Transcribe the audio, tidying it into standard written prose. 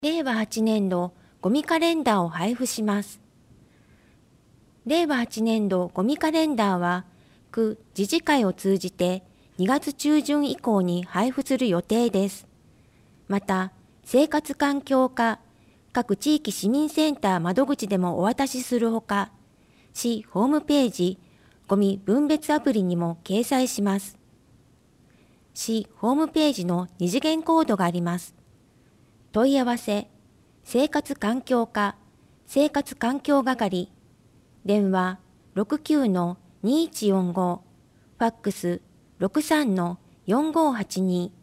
令和8年度ゴミカレンダーを配布します。令和8年度ゴミカレンダーは、区自治会を通じて2月中旬以降に配布する予定です。また、生活環境課、各地域市民センター窓口でもお渡しするほか、市ホームページ、ゴミ分別アプリにも掲載します。市ホームページの二次元コードがあります。問い合わせ、生活環境課、生活環境係、電話69-2145、ファックス63-4582